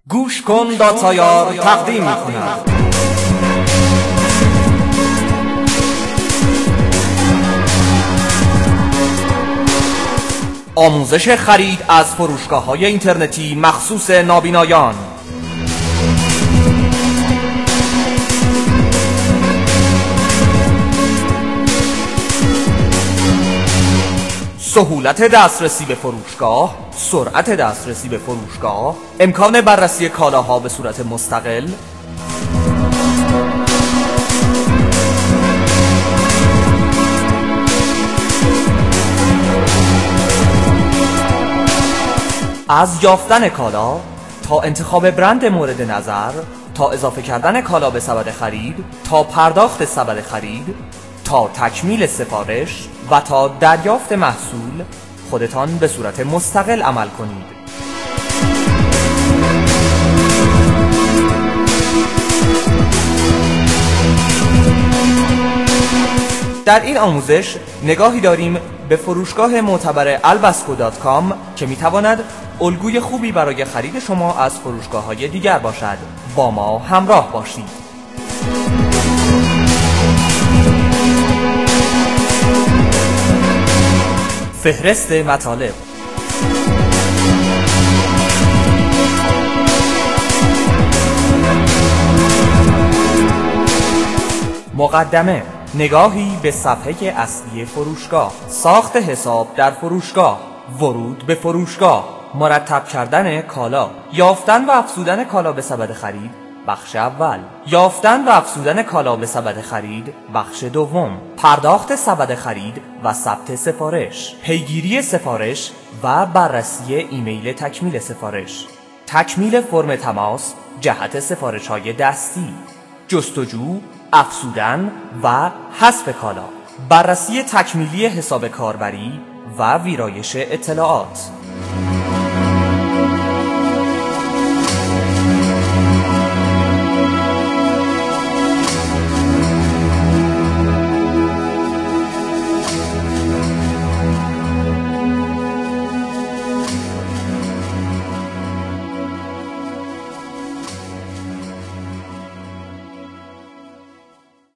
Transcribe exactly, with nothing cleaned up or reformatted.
گوش کن داتایار تقدیم می‌کند. آموزش خرید از فروشگاه‌های اینترنتی مخصوص نابینایان. سهولت دسترسی به فروشگاه، سرعت دسترسی به فروشگاه، امکان بررسی کالاها به صورت مستقل، از یافتن کالا تا انتخاب برند مورد نظر، تا اضافه کردن کالا به سبد خرید، تا پرداخت سبد خرید، تا تکمیل سفارش و تا دریافت محصول، خودتان به صورت مستقل عمل کنید. در این آموزش نگاهی داریم به فروشگاه معتبر البسکو دات کام که میتواند الگوی خوبی برای خرید شما از فروشگاه‌های دیگر باشد. با ما همراه باشید. فهرست مطالب. مقدمه: نگاهی به صفحه اصلی فروشگاه، ساخت حساب در فروشگاه، ورود به فروشگاه، مرتب کردن کالا، یافتن و افزودن کالا به سبد خرید بخش اول، یافتن و افزودن کالا به سبد خرید بخش دوم، پرداخت سبد خرید و ثبت سفارش، پیگیری سفارش و بررسی ایمیل تکمیل سفارش، تکمیل فرم تماس جهت سفارش‌های دستی، جستجو، افزودن و حذف کالا، بررسی تکمیلی حساب کاربری و ویرایش اطلاعات.